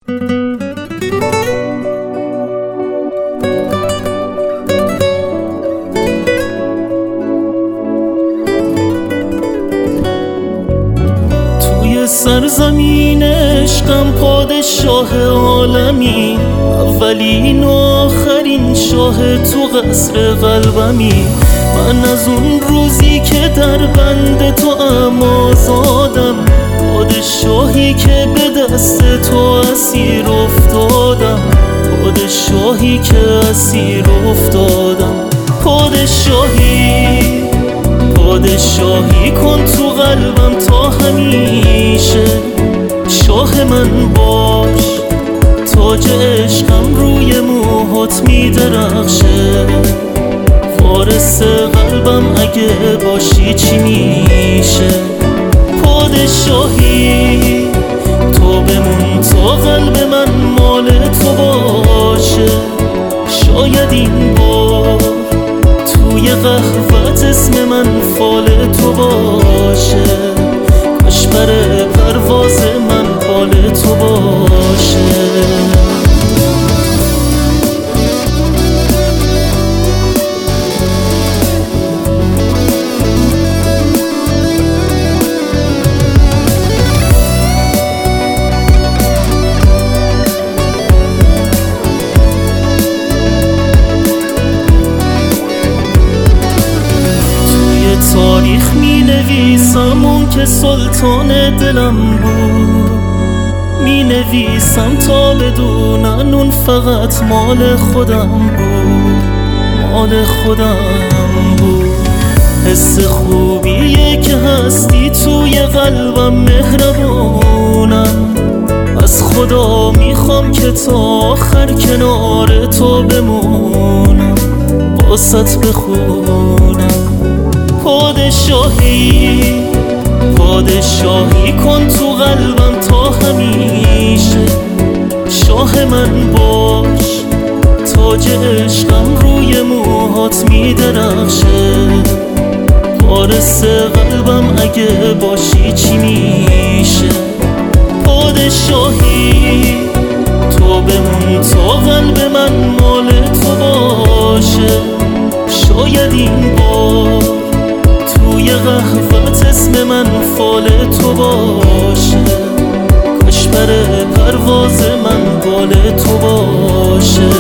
توی سرزمین عشقم پادشاه عالمی، اولین و آخرین شاه تو قصر قلبمی. من از اون روزی که در بند تو آزادم، پادشاهی که به دست تو اسیر افتادم، پادشاهی که اسیر افتادم. پادشاهی کن تو قلبم تا همیشه، شاه من باش، تاج عشقم روی موهات میدرخشه. وارث قلبم اگه باشی چی میشه؟ پادشاهی تو بمون تا قلب من مال تو باشه. شاید این بار توی قهوت اسم من فال تو باشه، کاش بر پرواز من بال تو باشه. تاریخ می نویسم اون که سلطان دلم بود، می نویسم تا بدونن اون فقط مال خودم بود، مال خودم بود. حس خوبیه که هستی توی قلبم، مهربونم. از خدا میخوام که تا آخر کنار تو بمونم، واسط بخونم. پادشاهی کن تو قلبم تا همیشه، شاه من باش، تاج عشقم روی موهات میدرخشه. وارث قلبم اگه باشی چی میشه؟ پادشاهی تو بمون تا قلب من مال تو باشه. شاید این بار توی قهوت اسم من فال تو باشه، کاش بر پرواز من بال تو باشه.